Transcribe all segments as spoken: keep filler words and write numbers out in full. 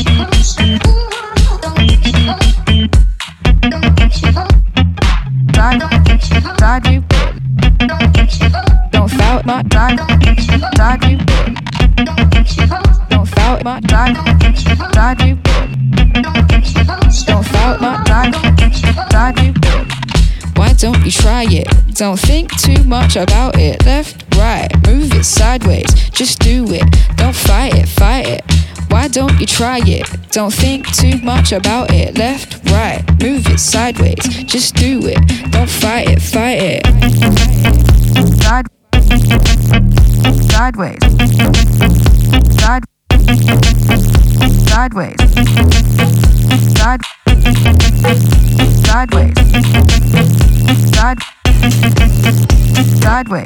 Don't think too much about it. Left, right, move it sideways. Just do it. Don't fight it, fight it. Why don't you try it? Don't think too much about it. Left, right, move it sideways. Just do it. Don't fight it, fight it. Side, sideways. Side, sideways. Side, sideways. Side. Sideways.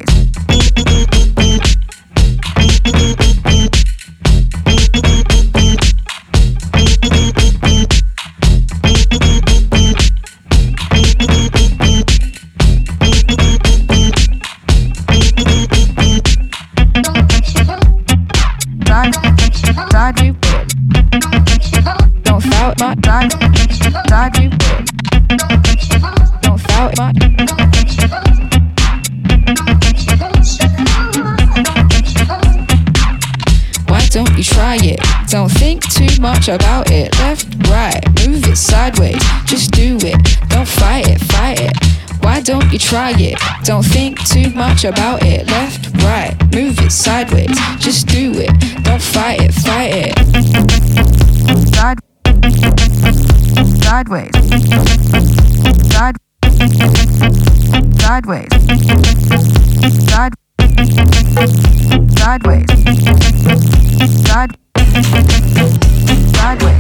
Side, side you. Don't foul my side, side you. Don't foul my. Don't you try it? Don't think too much about it. Left, right, move it sideways. Just do it. Don't fight it, fight it. Why don't you try it? Don't think too much about it. Left, right, move it sideways. Just do it. Don't fight it, fight it. Side, sideways. Side, sideways. Side, sideways. Side, sideways.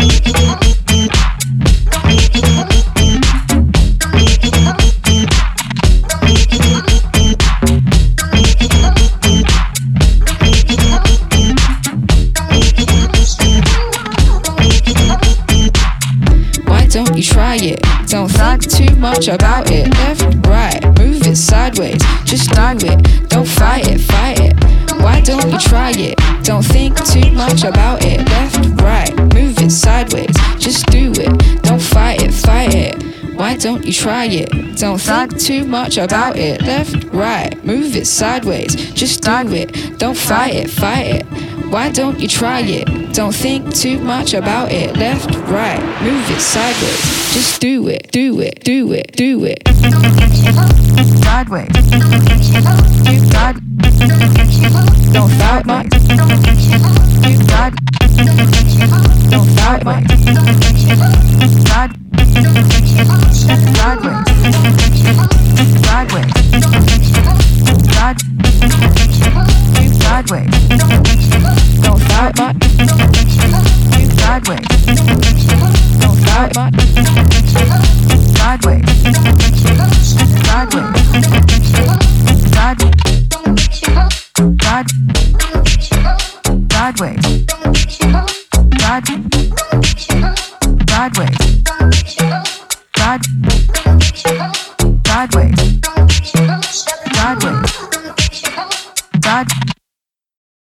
Why don't you try it? Don't think too much about it. Left, right, move it sideways. Just do it. Don't fight it, fight it. Why don't you try it? Don't think too much about it. Left, right, move it sideways. Just do it. Don't fight it, fight it. Why don't you try it? Don't think too much about it. Left, right, move it sideways. Just do it. Don't fight it, fight it. Why don't you try it? Don't think too much about it. Left, right, move it sideways. Just do it, do it, do it, do it. Sideways. Side. Don't fight my. Side. Don't fight my. Side. Sideways. Sideways. Side. Sideways. Don't fight my. Sideways. Don't fight my. Sideways. Sideways. Side. Side. Sideways. Side. Sideways. Side.